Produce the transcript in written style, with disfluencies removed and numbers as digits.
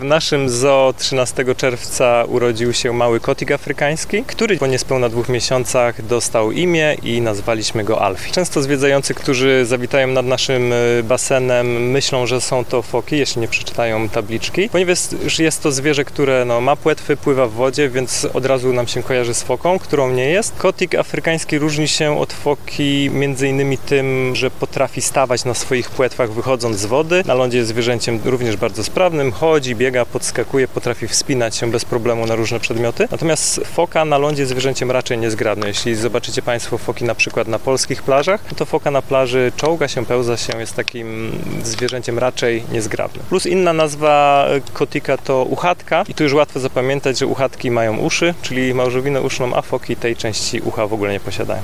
W naszym zoo 13 czerwca urodził się mały kotik afrykański, który po niespełna 2 miesiącach dostał imię i nazwaliśmy go Alfie. Często zwiedzający, którzy zawitają nad naszym basenem, myślą, że są to foki, jeśli nie przeczytają tabliczki, ponieważ jest to zwierzę, które ma płetwy, pływa w wodzie, więc od razu nam się kojarzy z foką, którą nie jest. Kotik afrykański różni się od foki między innymi tym, że potrafi stawać na swoich płetwach wychodząc z wody. Na lądzie jest zwierzęciem również bardzo sprawnym, chodzi, biega, podskakuje, potrafi wspinać się bez problemu na różne przedmioty. Natomiast foka na lądzie jest zwierzęciem raczej niezgrabnym. Jeśli zobaczycie Państwo foki na przykład na polskich plażach, to foka na plaży czołga się, pełza się, jest takim zwierzęciem raczej niezgrabnym. Plus inna nazwa kotika to uchatka i tu już łatwo zapamiętać, że uchatki mają uszy, czyli małżowinę uszną, a foki tej części ucha w ogóle nie posiadają.